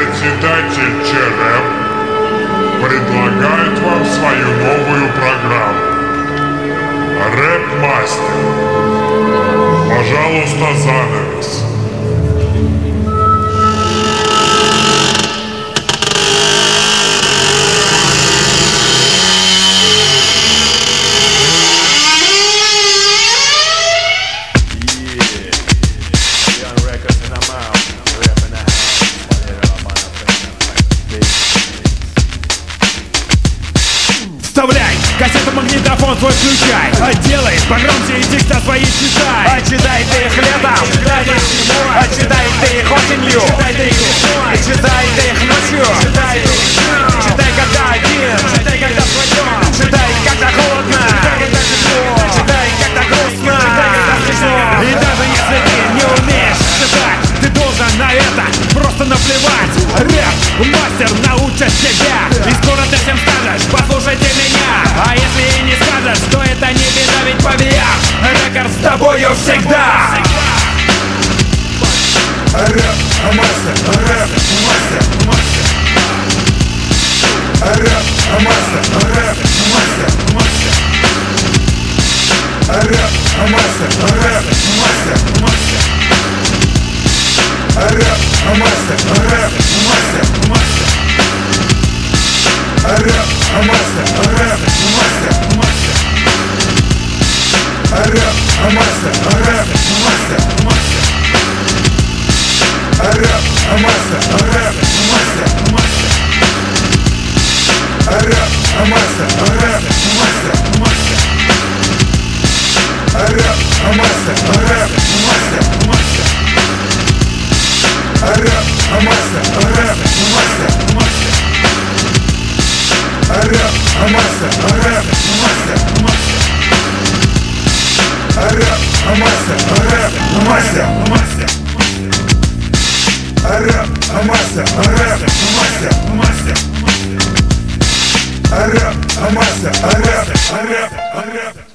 Председатель ЧРЭП предлагает вам свою новую программу. Рэп-мастер. Пожалуйста, занавес. Вставляй, кассету, магнитофон твой включай. Делай погромче и текста свои читай. Читай ты их летом, читай ты их осенью, читай ты их ночью, читай когда один, читай когда вдвоем, читай когда холодно, читай когда грустно, И даже если ты не умеешь читать, ты должен на это просто наплевать. Рэп, мастер научит тебя, и скоро ты всем скажешь: послушайте меня. А если и не скажешь, то это не беда, ведь поверь, Рекорд с тобою всегда. Рэп-мастер, рэп-мастер, мастер. Рэп-мастер, рэп-мастер, мастер. Рэп-мастер, рэп-мастер, мастер. Рэп-мастер, рэп-мастер, мастер. Рэп-мастер, рэп-мастер, мастер. Рэп-мастер, рэп-мастер, мастер. Рэп-мастер, рэп-мастер, мастер. Рэп-мастер, рэп-мастер, мастер. Рэп-мастер, рэп-мастер, мастер. Рэп-мастер, рэп-мастер, мастер. Рэп-мастер, рэп-мастер, мастер. Рэп-мастер, рэп-мастер, мастер. Рэп-мастер, рэп-мастер, мастер. Рэп-мастер, рэп-рэп.